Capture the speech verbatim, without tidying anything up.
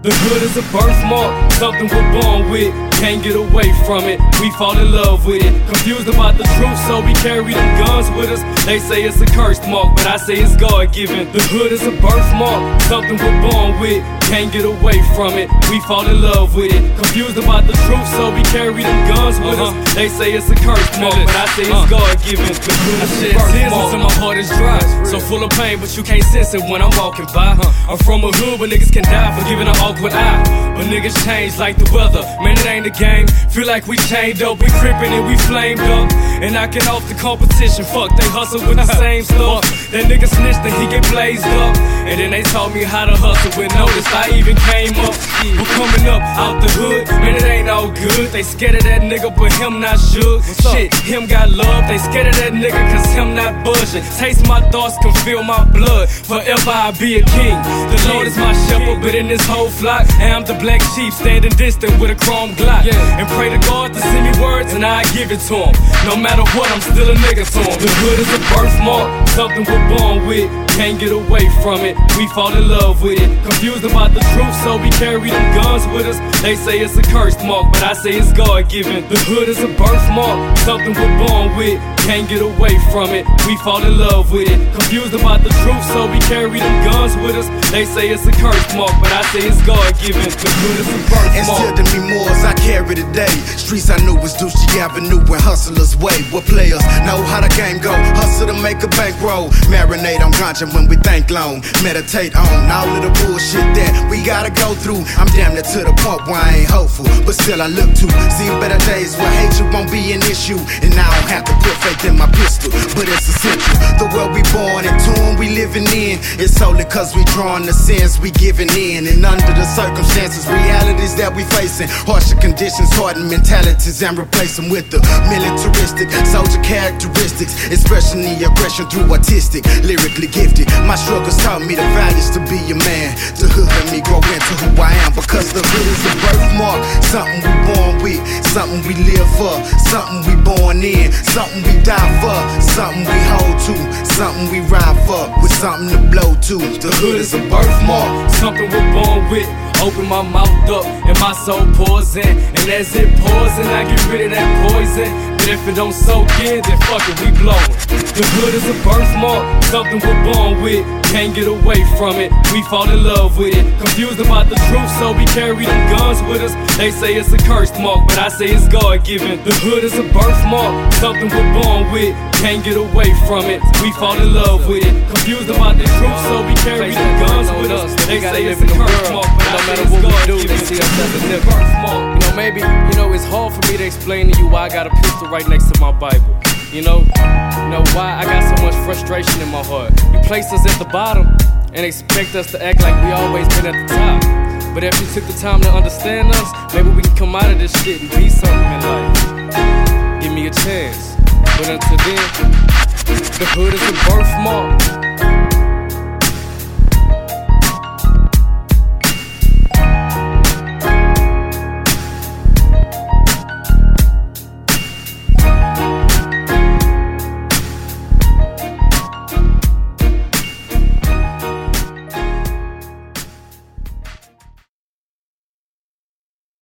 The hood is a birthmark, something we're born with. Can't get away from it, we fall in love with it. Confused about the truth, so we carry them guns with us. They say it's a cursed mark, but I say it's God-given. The hood is a birthmark, something we're born with. Can't get away from it, we fall in love with it. Confused about the truth, so we carry them guns with uh-huh. us. They say it's a cursed mark, but I say it's uh. God-given. The hood is a birthmark, and my heart is dry, so full of pain, but you can't sense it when I'm walking by. Uh. I'm from a hood where niggas can die for giving an awkward eye, but niggas change like the weather. Man, it ain't a game. Feel like we chained up, we crippin' and we flamed up, and knocking off the competition. Fuck, they hustle with the same stuff. That nigga snitched and he get blazed up, and then they taught me how to hustle with notice. I even came up, but coming up out the hood, man, it ain't all good. They scared of that nigga, but him not shook. Shit, him got love. They scared of that nigga, cause him not budging. Taste my thoughts, can feel my blood. Forever I'll be a king. The Lord is my shepherd, but in this whole flock, and I'm the black sheep standing distant with a chrome Glock. And pray to God to send me words, and I give it to him. No matter what, I'm still a nigga to him. The hood is a birthmark, something we're born with. Can't get away from it, we fall in love with it. Confused about the truth, so we carry them guns with us. They say it's a cursed mark, but I say it's God-given. The hood is a birthmark, something we're born with. Can't get away from it, we fall in love with it. Confused about the truth, so we carry them guns with us. They say it's a cursed mark, but I say it's God-given. The hood is a birthmark. And still to me more as I carry today. Streets I knew was Doochie Avenue and Hustler's Way, where players know how the game go. Hustle to make a bankroll, marinate on ganja when we think long, meditate on all of the bullshit that we gotta go through. I'm damn near to the point where I ain't hopeful, but still I look to see better days where hatred won't be an issue. And I don't have to put faith in my pistol, but it's essential. The world we born into and we living in, it's solely cause we drawing the sins we giving in. And under the circumstances, realities that we facing, harsher conditions, hardened mentalities, and replace them with the militaristic soldier characteristics, expressing the aggression through artistic, lyrically gifted. My struggles taught me the values to be a man. The hood let me grow into who I am, because the hood is a birthmark, something we born with, something we live for, something we born in, something we die for, something we hold to, something we ride for, with something to blow to. The hood is a birthmark, something we're born with. Open my mouth up and my soul pours in, and as it pours in, I get rid of that poison. But if it don't soak in, then fuck it, we blowin'. The hood is a birthmark, something we're born with. Can't get away from it, we fall in love with it. Confused about the truth, so we carry them guns with us. They say it's a cursed mark, but I say it's God-given. The hood is a birthmark, something we're born with. Can't get away from it, we fall in love with it. Confused about the truth, so we carry them guns with us. They say it's a cursed mark, but I say it's God-given. They see us as a nigga. You know, maybe, you know, it's hard for me to explain to you why I got a pistol right next to my Bible. You know, you know why I got so much frustration in my heart. You place us at the bottom and expect us to act like we always been at the top. But if you took the time to understand us, maybe we can come out of this shit and be something in life. Give me a chance. But until then, the hood is a birthmark.